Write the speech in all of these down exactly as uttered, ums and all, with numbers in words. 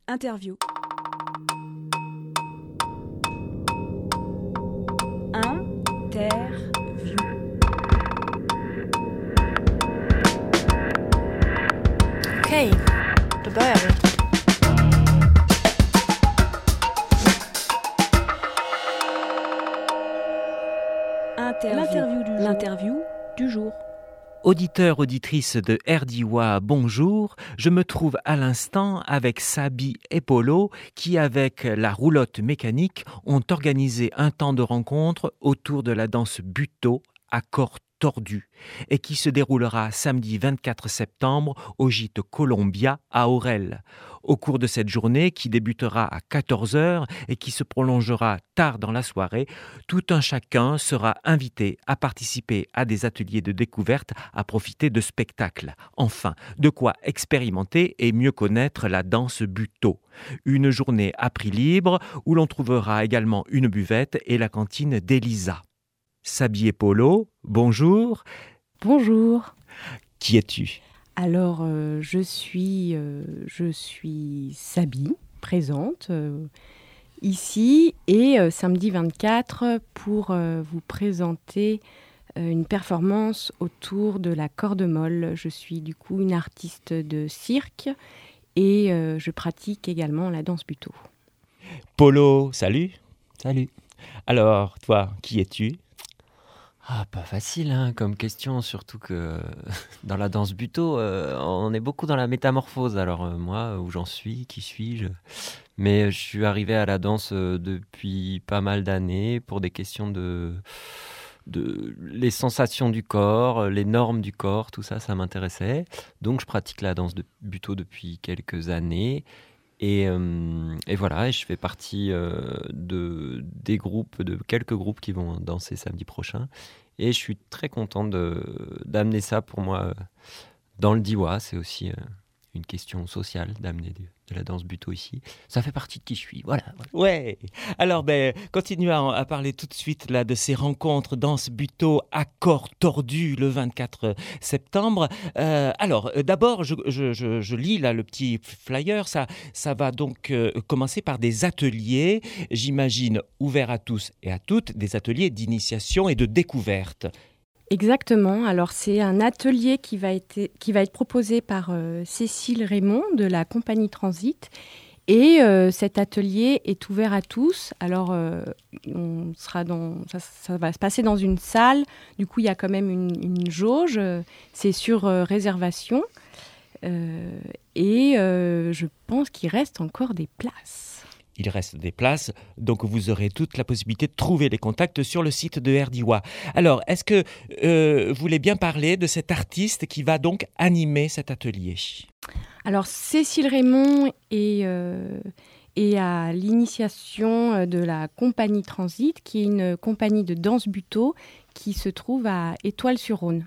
Interview. Interview. Okej, då börjar vi. Interview. L'interview du jour. L'interview du jour. Auditeurs, auditrices de R D I W A, bonjour. Je me trouve à l'instant avec Sabi et Polo qui, avec la roulotte mécanique, ont organisé un temps de rencontre autour de la danse Butoh à corps tordu et qui se déroulera samedi vingt-quatre septembre au gîte Columbia à Aurel. Au cours de cette journée qui débutera à quatorze heures et qui se prolongera tard dans la soirée, tout un chacun sera invité à participer à des ateliers de découverte, à profiter de spectacles. Enfin, de quoi expérimenter et mieux connaître la danse Butoh. Une journée à prix libre où l'on trouvera également une buvette et la cantine d'Elisa. Sabi et Polo, bonjour. Bonjour. Qui es-tu ? Alors, euh, je suis, euh, je suis Sabi, présente euh, ici, et euh, samedi vingt-quatre pour euh, vous présenter euh, une performance autour de la corde molle. Je suis du coup une artiste de cirque et euh, je pratique également la danse Butoh. Polo, salut. Salut. Alors, toi, qui es-tu ? Ah, pas facile hein, comme question, surtout que dans la danse Butoh, euh, on est beaucoup dans la métamorphose. Alors euh, moi, où j'en suis, qui suis-je ? Mais je suis arrivé à la danse euh, depuis pas mal d'années pour des questions de, de les sensations du corps, les normes du corps, tout ça, ça m'intéressait. Donc je pratique la danse de Butoh depuis quelques années. Et, euh, et voilà, et je fais partie euh, de, des groupes, de quelques groupes qui vont danser samedi prochain. Et je suis très content de, d'amener ça pour moi dans le D I W A. C'est aussi euh, une question sociale d'amener de, de la danse Butoh ici. Ça fait partie de qui je suis, voilà. voilà. Ouais. Alors, ben, continuons à, à parler tout de suite là de ces rencontres danse Butoh à corps tordu le vingt-quatre septembre. Euh, alors, euh, d'abord, je, je, je, je lis là le petit flyer. Ça, ça va donc euh, commencer par des ateliers, j'imagine ouverts à tous et à toutes, des ateliers d'initiation et de découverte. Exactement. Alors, c'est un atelier qui va être, qui va être proposé par euh, Cécile Raymond de la compagnie Transit. Et euh, cet atelier est ouvert à tous. Alors, euh, on sera dans, ça, ça va se passer dans une salle. Du coup, il y a quand même une, une jauge. C'est sur euh, réservation. Euh, et euh, je pense qu'il reste encore des places. Il reste des places, donc vous aurez toute la possibilité de trouver les contacts sur le site de R D I W A. Alors, est-ce que euh, vous voulez bien parler de cet artiste qui va donc animer cet atelier ? Alors, Cécile Raymond est, euh, est à l'initiation de la compagnie Transit, qui est une compagnie de danse Butoh qui se trouve à Étoile-sur-Rhône.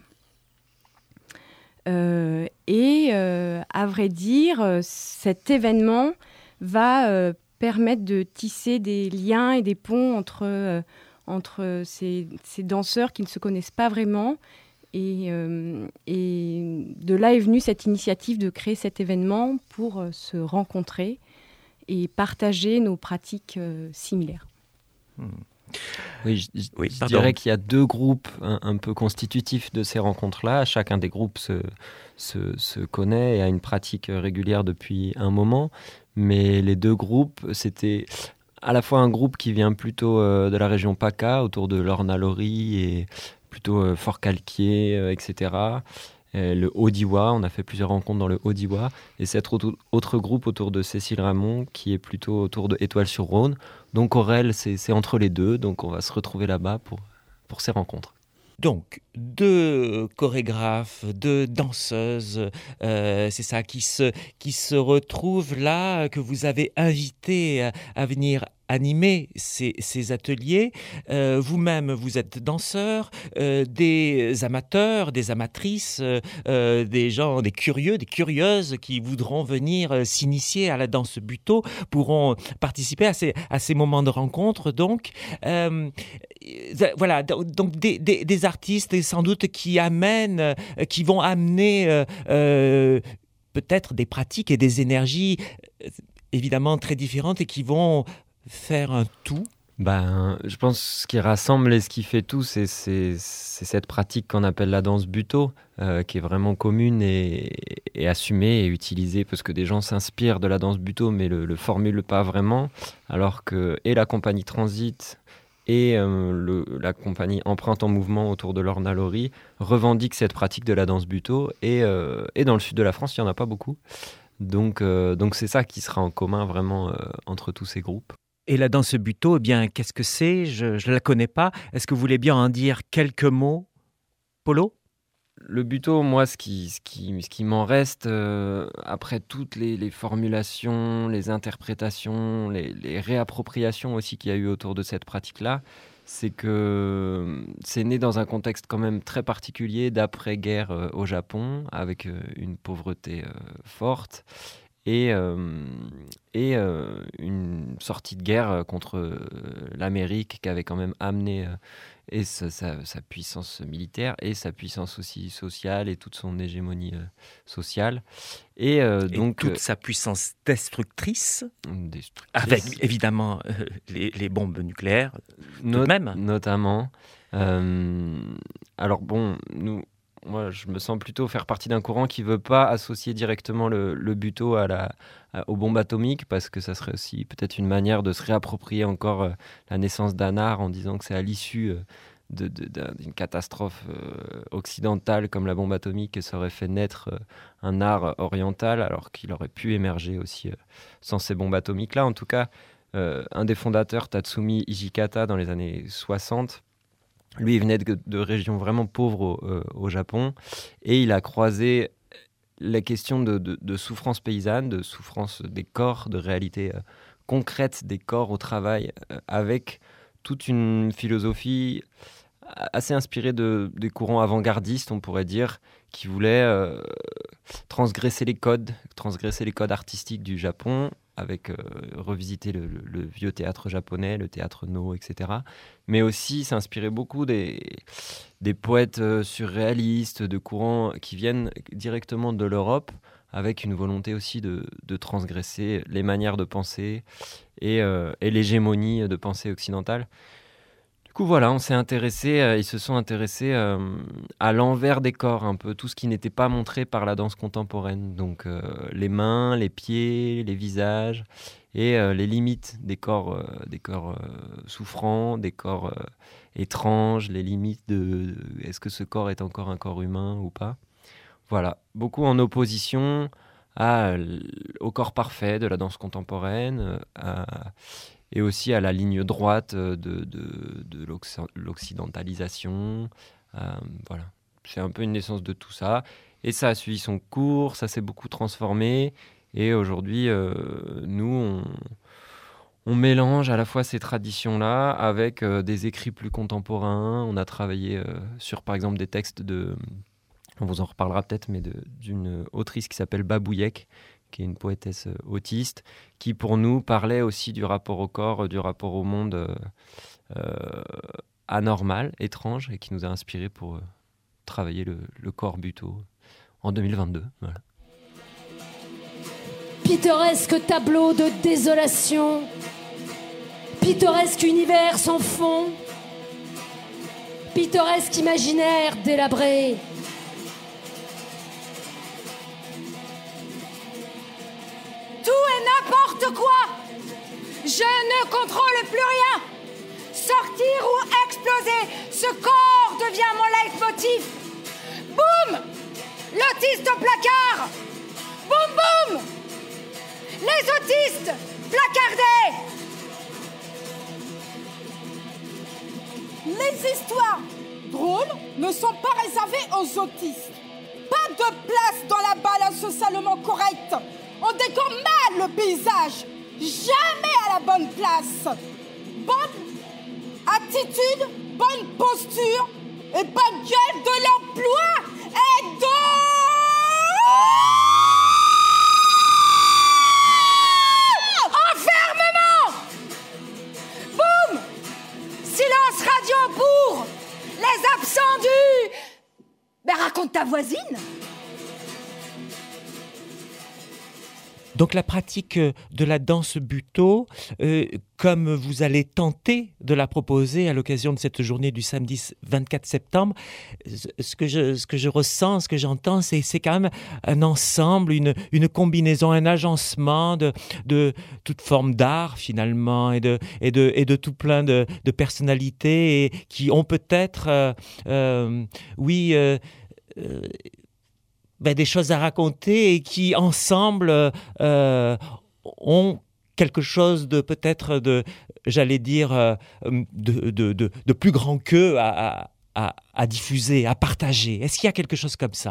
Euh, et euh, à vrai dire, cet événement va euh, permettre de tisser des liens et des ponts entre, euh, entre ces, ces danseurs qui ne se connaissent pas vraiment. Et, euh, et de là est venue cette initiative de créer cet événement pour euh, se rencontrer et partager nos pratiques euh, similaires. Hmm. Oui, je, je, oui, je dirais qu'il y a deux groupes un, un peu constitutifs de ces rencontres-là. Chacun des groupes se, se, se connaît et a une pratique régulière depuis un moment. Mais les deux groupes, c'était à la fois un groupe qui vient plutôt euh, de la région PACA, autour de l'Ornalorie et plutôt euh, Fort-Calquier, euh, et cetera. Et le Haut-D I W A, on a fait plusieurs rencontres dans le Haut-D I W A. Et cet autre, autre groupe autour de Cécile Raymond, qui est plutôt autour de Étoile-sur-Rhône. Donc Aurel, c'est, c'est entre les deux. Donc on va se retrouver là-bas pour, pour ces rencontres. Donc, deux chorégraphes, deux danseuses, euh, c'est ça, qui se, qui se retrouvent là, que vous avez invités à, à venir animer ces, ces ateliers. Euh, vous-même, vous êtes danseur, euh, des amateurs, des amatrices, euh, des gens, des curieux, des curieuses qui voudront venir euh, s'initier à la danse Butoh pourront participer à ces, à ces moments de rencontre. Donc, euh, voilà, donc des, des, des artistes sans doute qui amènent, euh, qui vont amener euh, euh, peut-être des pratiques et des énergies évidemment très différentes et qui vont faire un tout. Ben, je pense que ce qui rassemble et ce qui fait tout, c'est, c'est, c'est cette pratique qu'on appelle la danse buto, euh, qui est vraiment commune et, et assumée et utilisée, parce que des gens s'inspirent de la danse buto, mais le, le formulent pas vraiment, alors que et la compagnie Transit et euh, le, la compagnie Empreinte en Mouvement autour de Lorna Laurie revendiquent cette pratique de la danse buto, et, euh, et dans le sud de la France, il n'y en a pas beaucoup. Donc, euh, donc c'est ça qui sera en commun vraiment euh, entre tous ces groupes. Et la danse buto, eh bien, qu'est-ce que c'est ? Je ne la connais pas. Est-ce que vous voulez bien en dire quelques mots, Polo ? Le buto, moi, ce qui, ce qui, ce qui m'en reste, euh, après toutes les, les formulations, les interprétations, les, les réappropriations aussi qu'il y a eu autour de cette pratique-là, c'est que c'est né dans un contexte quand même très particulier d'après-guerre euh, au Japon, avec euh, une pauvreté euh, forte. Et, euh, et euh, une sortie de guerre contre euh, l'Amérique qui avait quand même amené euh, et sa, sa, sa puissance militaire et sa puissance aussi sociale et toute son hégémonie euh, sociale. Et, euh, et donc toute euh, sa puissance destructrice, destructrice. Avec évidemment euh, les, les bombes nucléaires, Not- tout de même. Notamment. Euh, alors bon, nous... Moi, je me sens plutôt faire partie d'un courant qui ne veut pas associer directement le, le buto à la, à, aux bombes atomiques, parce que ça serait aussi peut-être une manière de se réapproprier encore euh, la naissance d'un art en disant que c'est à l'issue euh, de, de, d'une catastrophe euh, occidentale comme la bombe atomique que ça aurait fait naître euh, un art oriental, alors qu'il aurait pu émerger aussi euh, sans ces bombes atomiques-là. En tout cas, euh, un des fondateurs, Tatsumi Hijikata, dans les années soixante, lui, il venait de, de régions vraiment pauvres au, euh, au Japon, et il a croisé la question de, de, de souffrance paysanne, de souffrance des corps, de réalité euh, concrète des corps au travail, euh, avec toute une philosophie assez inspirée de, des courants avant-gardistes, on pourrait dire, qui voulaient euh, transgresser les codes, transgresser les codes artistiques du Japon, avec euh, revisiter le, le, le vieux théâtre japonais, le théâtre No, et cetera. Mais aussi s'inspirer beaucoup des, des poètes euh, surréalistes, de courants qui viennent directement de l'Europe, avec une volonté aussi de, de transgresser les manières de penser et, euh, et l'hégémonie de pensée occidentale. Du coup, voilà, on s'est intéressé, euh, ils se sont intéressés euh, à l'envers des corps, un peu tout ce qui n'était pas montré par la danse contemporaine. Donc, euh, les mains, les pieds, les visages et euh, les limites des corps, euh, des corps euh, souffrants, des corps euh, étranges, les limites de, de est-ce que ce corps est encore un corps humain ou pas. Voilà, beaucoup en opposition à, au corps parfait de la danse contemporaine, à, et aussi à la ligne droite de, de, de l'occidentalisation. Euh, voilà. C'est un peu une naissance de tout ça. Et ça a suivi son cours, ça s'est beaucoup transformé. Et aujourd'hui, euh, nous, on, on mélange à la fois ces traditions-là avec euh, des écrits plus contemporains. On a travaillé euh, sur, par exemple, des textes de... On vous en reparlera peut-être, mais de, d'une autrice qui s'appelle Babouyek, qui est une poétesse autiste, qui pour nous parlait aussi du rapport au corps, du rapport au monde euh, euh, anormal, étrange, et qui nous a inspirés pour euh, travailler le, le corps buto en deux mille vingt-deux. Voilà. Pittoresque tableau de désolation, pittoresque univers sans fond, pittoresque imaginaire délabré. N'importe quoi. Je ne contrôle plus rien. Sortir ou exploser, ce corps devient mon leitmotiv. Boum! L'autiste au placard. Boum boum! Les autistes placardés. Les histoires drôles ne sont pas réservées aux autistes. Pas de place dans la balade socialement correcte. On décore mal le paysage, jamais à la bonne place. Bonne attitude, bonne posture et bonne gueule de l'emploi et de... Enfermement! Boum! Silence radio pour les absents du... Ben raconte ta voisine. Donc la pratique de la danse buto, euh, comme vous allez tenter de la proposer à l'occasion de cette journée du samedi vingt-quatre septembre, ce que je, ce que je ressens, ce que j'entends, c'est, c'est quand même un ensemble, une, une combinaison, un agencement de, de toute forme d'art finalement et de, et de, et de tout plein de, de personnalités et qui ont peut-être, euh, euh, oui, euh, euh, ben, des choses à raconter et qui ensemble euh, ont quelque chose de peut-être de, j'allais dire, euh, de, de, de, de plus grand qu'eux à, à, à diffuser, à partager. Est-ce qu'il y a quelque chose comme ça ?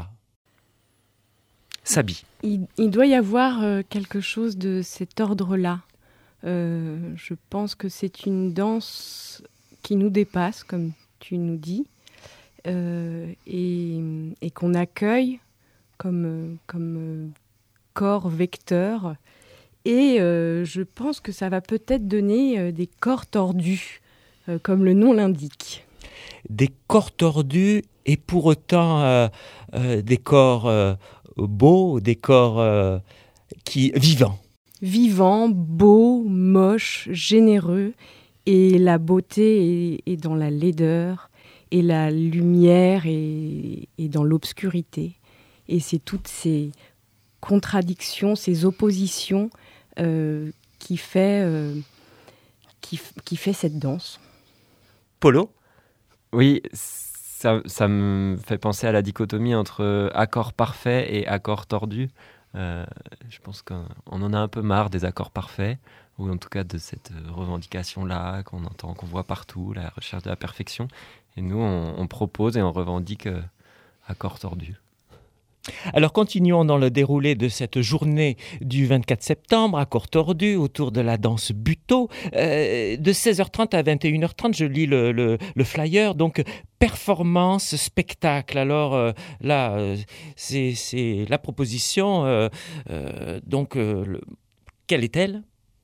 Sabi. Il, il doit y avoir euh, quelque chose de cet ordre-là. Euh, je pense que c'est une danse qui nous dépasse, comme tu nous dis, euh, et, et qu'on accueille comme, comme corps vecteur. Et euh, je pense que ça va peut-être donner euh, des corps tordus, euh, comme le nom l'indique. Des corps tordus et pour autant euh, euh, des corps euh, beaux, des corps euh, qui, vivants. Vivants, beaux, moches, généreux. Et la beauté est, est dans la laideur, et la lumière est, est dans l'obscurité. Et c'est toutes ces contradictions, ces oppositions euh, qui, fait, euh, qui, qui fait cette danse. Polo ? Oui, ça, ça me fait penser à la dichotomie entre accord parfait et accord tordu. Euh, je pense qu'on en a un peu marre des accords parfaits, ou en tout cas de cette revendication-là qu'on entend, qu'on voit partout, la recherche de la perfection. Et nous, on, on propose et on revendique euh, accord tordu. Alors continuons dans le déroulé de cette journée du vingt-quatre septembre, accord tordu, autour de la danse buto. Euh, de seize heures trente à vingt et une heures trente, je lis le, le, le flyer, donc performance, spectacle. Alors euh, là, euh, c'est, c'est la proposition. Euh, euh, donc, euh, le... quelle est-elle ?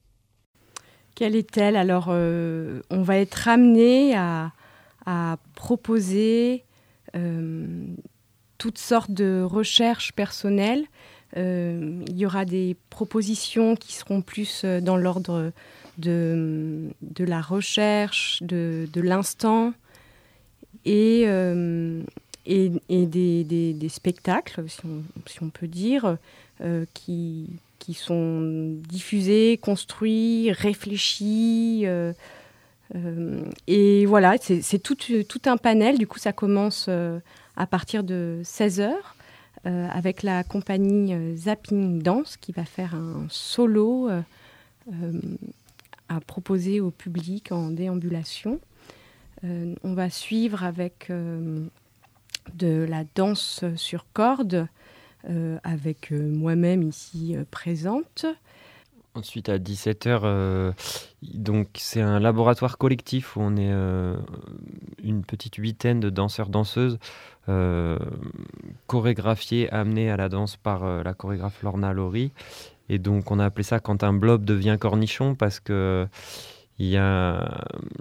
Quelle est-elle ? Alors, euh, on va être amené à, à proposer... Euh, toutes sortes de recherches personnelles. Euh, il y aura des propositions qui seront plus dans l'ordre de, de la recherche, de, de l'instant, et, euh, et, et des, des, des spectacles, si on, si on peut dire, euh, qui, qui sont diffusés, construits, réfléchis. Euh, euh, et voilà, c'est, c'est tout, tout un panel. Du coup, ça commence... Euh, à partir de seize heures, euh, avec la compagnie euh, Zapping Dance qui va faire un solo euh, euh, à proposer au public en déambulation. Euh, on va suivre avec euh, de la danse sur corde, euh, avec euh, moi-même ici euh, présente. Ensuite, à dix-sept heures, euh, donc c'est un laboratoire collectif où on est euh, une petite huitaine de danseurs-danseuses euh, chorégraphiés, amenés à la danse par euh, la chorégraphe Lorna Laurie. Et donc, on a appelé ça « Quand un blob devient cornichon » parce qu'il y a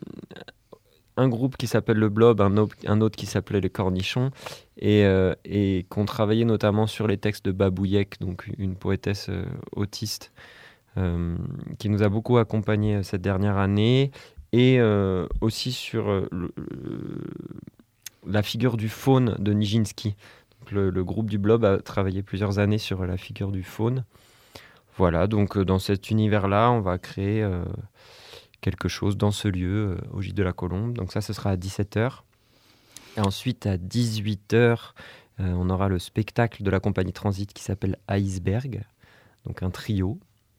un groupe qui s'appelle le blob, un autre, un autre qui s'appelait les cornichons, et, euh, et qu'on travaillait notamment sur les textes de Babouillek, donc une poétesse euh, autiste, Euh, qui nous a beaucoup accompagnés cette dernière année, et euh, aussi sur euh, le, le, la figure du faune de Nijinsky. Donc le, le groupe du Blob a travaillé plusieurs années sur la figure du faune. Voilà, donc euh, dans cet univers-là, on va créer euh, quelque chose dans ce lieu, euh, au Gîte de la Colombe. Donc ça, ce sera à dix-sept heures. Et ensuite, à dix-huit heures, euh, on aura le spectacle de la compagnie Transit qui s'appelle Iceberg, donc un trio.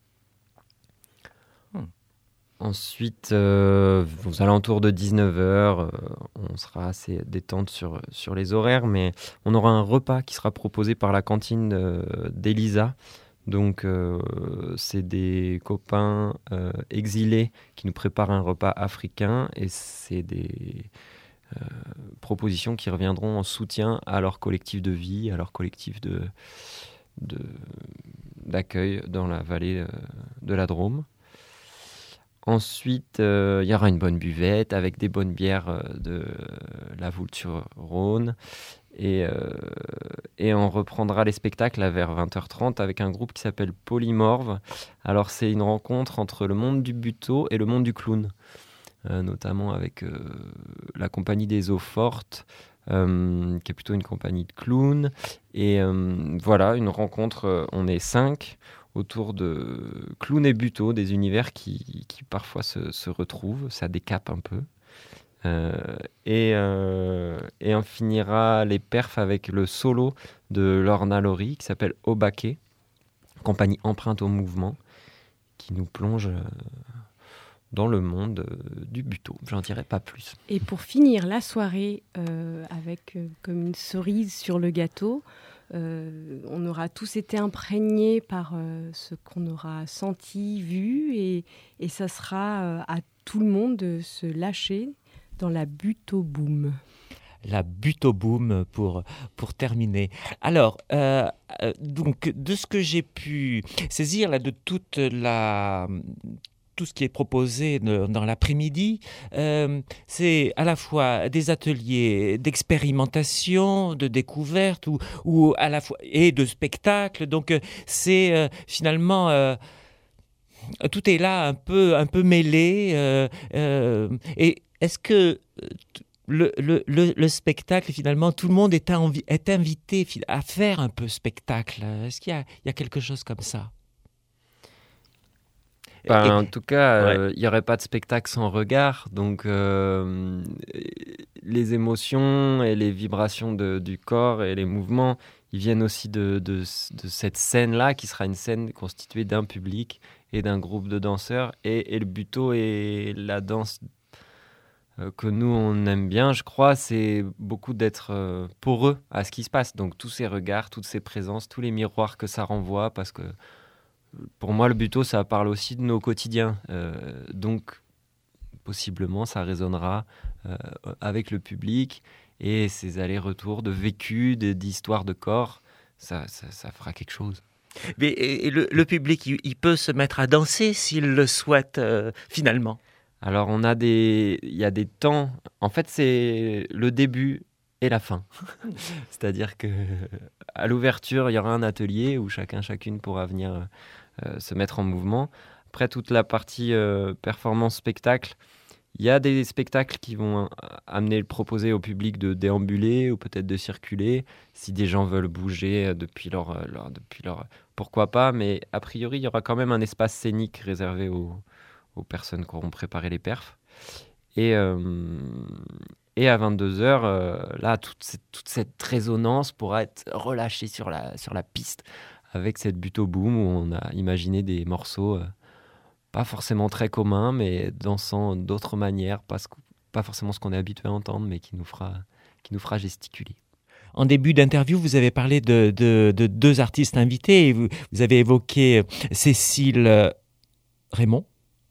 Ensuite, euh, aux alentours de dix-neuf heures, euh, on sera assez détente sur, sur les horaires, mais on aura un repas qui sera proposé par la cantine euh, d'Elisa. Donc, euh, c'est des copains euh, exilés qui nous préparent un repas africain, et c'est des euh, propositions qui reviendront en soutien à leur collectif de vie, à leur collectif de, de, d'accueil dans la vallée euh, de la Drôme. Ensuite, il euh, y aura une bonne buvette avec des bonnes bières euh, de la Voulte-sur-Rhône. Et, euh, et on reprendra les spectacles là, vers vingt heures trente avec un groupe qui s'appelle Polymorphe. Alors c'est une rencontre entre le monde du buto et le monde du clown, euh, notamment avec euh, la compagnie des Eaux Fortes, euh, qui est plutôt une compagnie de clowns. Et euh, voilà, une rencontre, euh, on est cinq, autour de clown et buto, des univers qui, qui parfois se, se retrouvent, ça décape un peu. Euh, et, euh, et on finira les perfs avec le solo de Lorna Laurie qui s'appelle Obake, compagnie empreinte au mouvement, qui nous plonge euh, dans le monde euh, du buto. J'en dirai pas plus. Et pour finir la soirée euh, avec euh, comme une cerise sur le gâteau, euh, on aura tous été imprégnés par euh, ce qu'on aura senti, vu, et, et ça sera euh, à tout le monde de se lâcher dans la buto boom. La buto boom pour, pour terminer. Alors, euh, donc, de ce que j'ai pu saisir là, de toute la... tout ce qui est proposé de, dans l'après-midi, euh, c'est à la fois des ateliers d'expérimentation, de découverte, ou, ou à la fois, et de spectacles. Donc, c'est euh, finalement... Euh, tout est là un peu, un peu mêlé. Euh, euh, et est-ce que le, le, le, le spectacle, finalement, tout le monde est, invi- est invité à faire un peu spectacle? Est-ce qu'il y a, il y a quelque chose comme ça? Ben, Et, en tout cas, il ouais. n'y euh, aurait pas de spectacle sans regard. Donc, euh, les émotions et les vibrations de, du corps et les mouvements, ils viennent aussi de, de, de cette scène-là, qui sera une scène constituée d'un public et d'un groupe de danseurs. Et, et le buto et la danse euh, que nous, on aime bien, je crois, c'est beaucoup d'être euh, poreux à ce qui se passe. Donc, tous ces regards, toutes ces présences, tous les miroirs que ça renvoie, parce que pour moi, le buto, ça parle aussi de nos quotidiens. Euh, donc, possiblement, ça résonnera euh, avec le public et ces allers-retours de vécu, de, d'histoire de corps. Ça, ça, ça fera quelque chose. Mais et le, le public, il, il peut se mettre à danser s'il le souhaite, euh, finalement. Alors, on a des, il y a des temps. En fait, c'est le début et la fin. C'est-à-dire que à l'ouverture, il y aura un atelier où chacun, chacune pourra venir euh, se mettre en mouvement. Après, toute la partie euh, performance-spectacle, il y a des spectacles qui vont amener, proposer au public de déambuler ou peut-être de circuler. Si des gens veulent bouger depuis leur, leur, depuis leur... Pourquoi pas, mais a priori, il y aura quand même un espace scénique réservé aux, aux personnes qui auront préparé les perfs. Et, euh, et à vingt-deux heures, euh, là, toute cette, toute cette résonance pourra être relâchée sur la, sur la piste avec cette buto boom où on a imaginé des morceaux... Euh, pas forcément très commun, mais dansant d'autres manières, pas, ce, pas forcément ce qu'on est habitué à entendre, mais qui nous fera, qui nous fera gesticuler. En début d'interview, vous avez parlé de, de, de deux artistes invités. Et vous, vous avez évoqué Cécile Raymond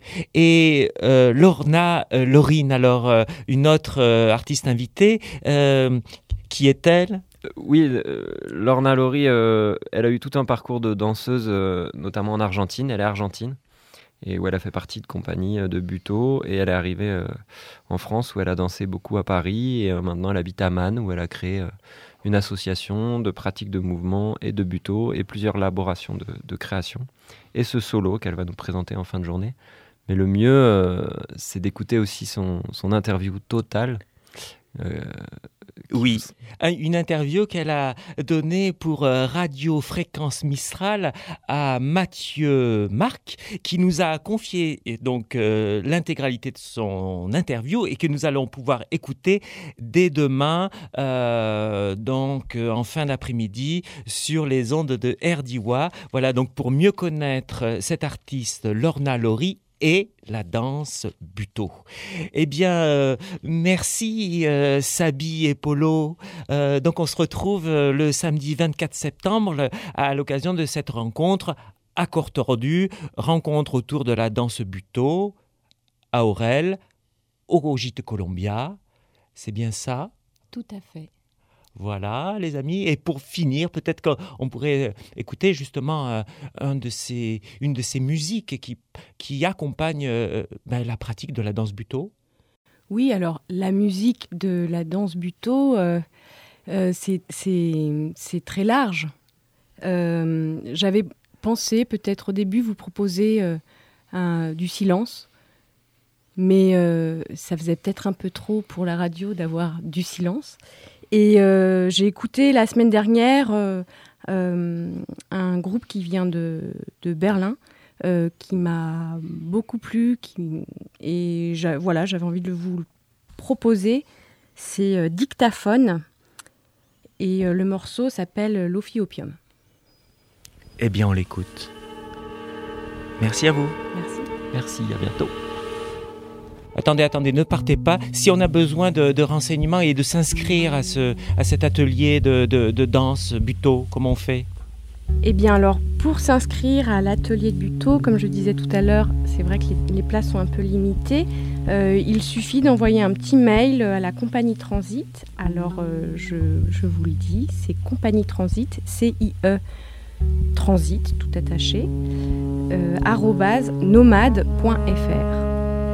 et euh, Lorna euh, Laurine, alors euh, une autre euh, artiste invitée. Euh, qui est-elle ? Oui, euh, Lorna Laurie, euh, elle a eu tout un parcours de danseuse, euh, notamment en Argentine. Elle est argentine. Et où elle a fait partie de compagnie de buto, et elle est arrivée euh, en France où elle a dansé beaucoup à Paris, et euh, maintenant elle habite à Man où elle a créé euh, une association de pratique de mouvement et de buto et plusieurs laborations de, de création, et ce solo qu'elle va nous présenter en fin de journée. Mais le mieux, euh, c'est d'écouter aussi son, son interview totale. Euh, Oui, une interview qu'elle a donnée pour Radio Fréquence Mistral à Mathieu Marc, qui nous a confié donc euh, l'intégralité de son interview et que nous allons pouvoir écouter dès demain, euh, donc euh, en fin d'après-midi, sur les ondes de R D I W A. Voilà, donc pour mieux connaître cette artiste Lorna Laurie et la danse buto. Eh bien, euh, merci euh, Sabi et Polo. Euh, donc on se retrouve euh, le samedi vingt-quatre septembre le, à l'occasion de cette rencontre à Cortordu, rencontre autour de la danse buto à Aurel, au Gîte Columbia. C'est bien ça ? Tout à fait. Voilà, les amis. Et pour finir, peut-être qu'on pourrait écouter justement euh, un de ces, une de ces musiques qui, qui accompagne euh, ben, la pratique de la danse buto. Oui, alors la musique de la danse buto, euh, euh, c'est, c'est, c'est très large. Euh, j'avais pensé peut-être au début vous proposer euh, un, du silence, mais euh, ça faisait peut-être un peu trop pour la radio d'avoir du silence. Et euh, j'ai écouté la semaine dernière euh, euh, un groupe qui vient de, de Berlin, euh, qui m'a beaucoup plu, qui, et j'a, voilà, j'avais envie de vous le proposer. C'est euh, Dictaphone, et euh, le morceau s'appelle Lofi Opium. Eh bien, on l'écoute. Merci à vous. Merci. Merci, à bientôt. Attendez, attendez, ne partez pas. Si on a besoin de, de renseignements et de s'inscrire à, ce, à cet atelier de, de, de danse Butoh, comment on fait ? Eh bien alors, pour s'inscrire à l'atelier de Butoh, comme je disais tout à l'heure, c'est vrai que les, les places sont un peu limitées. Euh, il suffit d'envoyer un petit mail à la compagnie Transit. Alors, euh, je, je vous le dis, c'est compagnie Transit, C I E Transit, tout attaché, euh, arobase nomade point f r.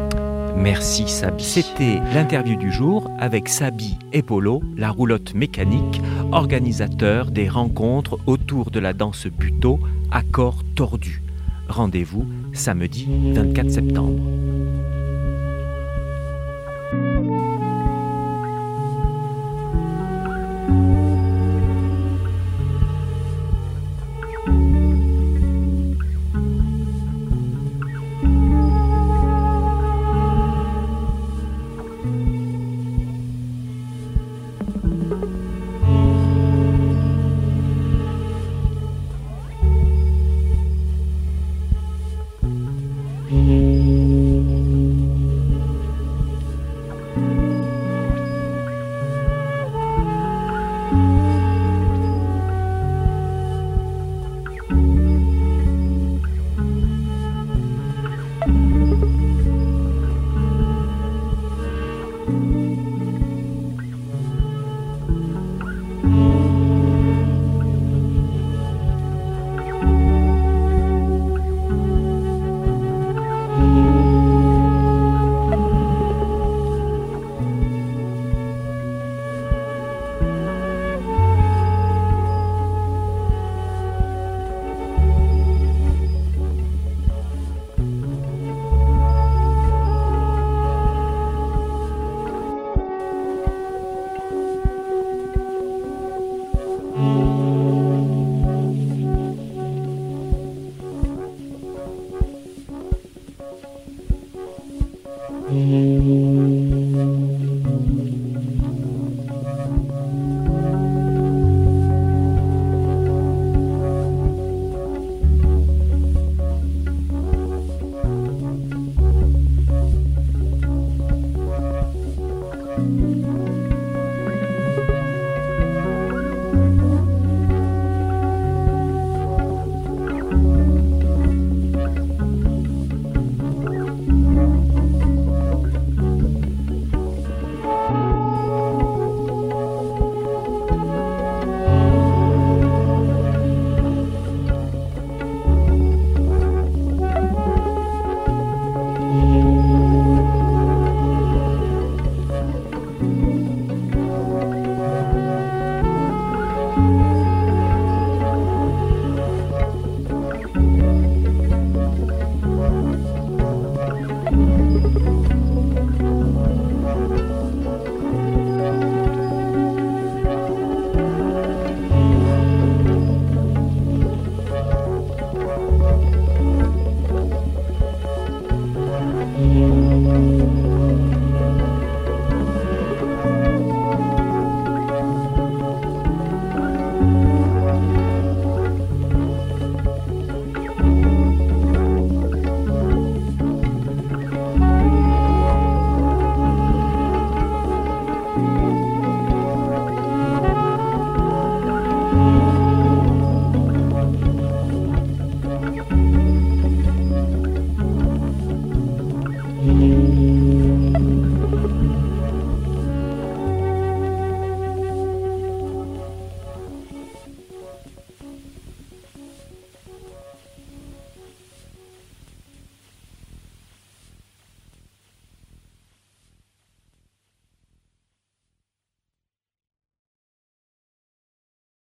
Merci Sabi. C'était l'interview du jour avec Sabi Epolo, la roulotte mécanique, organisateur des rencontres autour de la danse Butoh à corps tordu. Rendez-vous samedi vingt-quatre septembre. Mmh.